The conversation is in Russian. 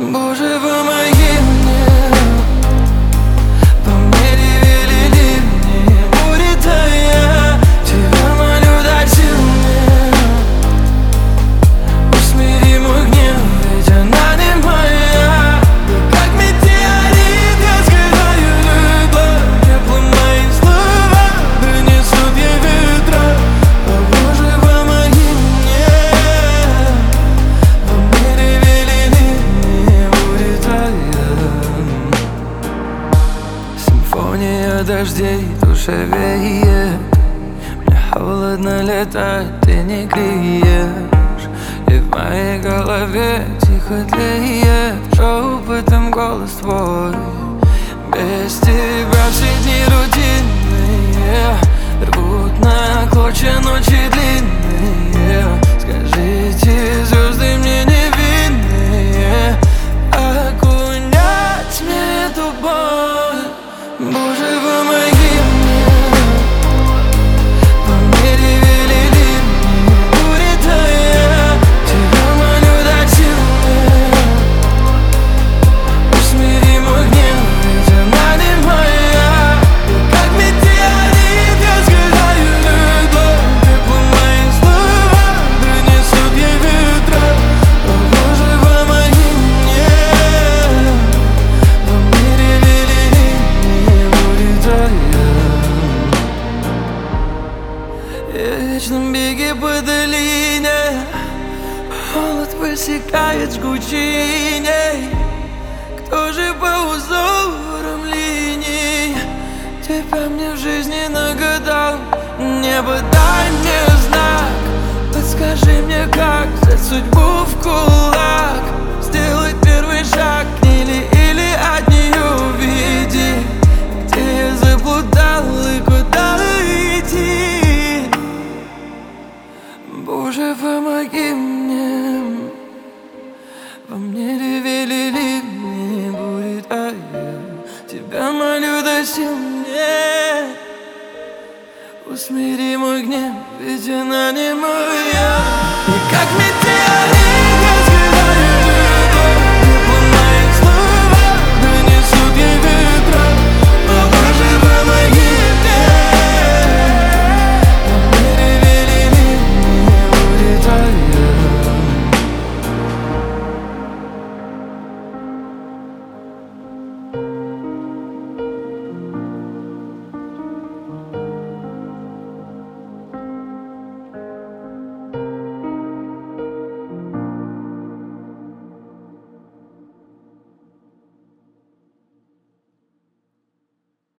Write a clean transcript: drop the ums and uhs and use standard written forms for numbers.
Боже, помоги мне. По мере велели мне будет твоя. Тебя молю, дай сил мне. Усмири мой гнев, ведь она не моя. Как метеорит я сгораю любовь. Теплым мои слова принесут ей ветра. О, Боже, помоги мне. По мере велели мне будет твоя. Симфония дождей в душе веет. Мне холодно летать, ты не греешь. И в моей голове тихо тлеет шепотом голос твой. Без тебя все дни рутинные, рвут на клочья ночи длинные. Скажите, звезды мне невинные, окунять мне эту боль. Боже, помоги мне. По мере велели мне будет твоя. Тебя молю, дай сил мне. Усмири мой гнев, ведь она не моя. Как метеорит я сгораю любовь. Тепло мои слова принесут ей ветра. О, Боже, помоги мне. По мере велели мне будет твоя. Я в вечном беге по долине, холод высекает жгучей ней. Кто же по узорам линий тебя мне в жизни нагадал? Небо, дай мне знак, подскажи мне, как взять судьбу в кулак.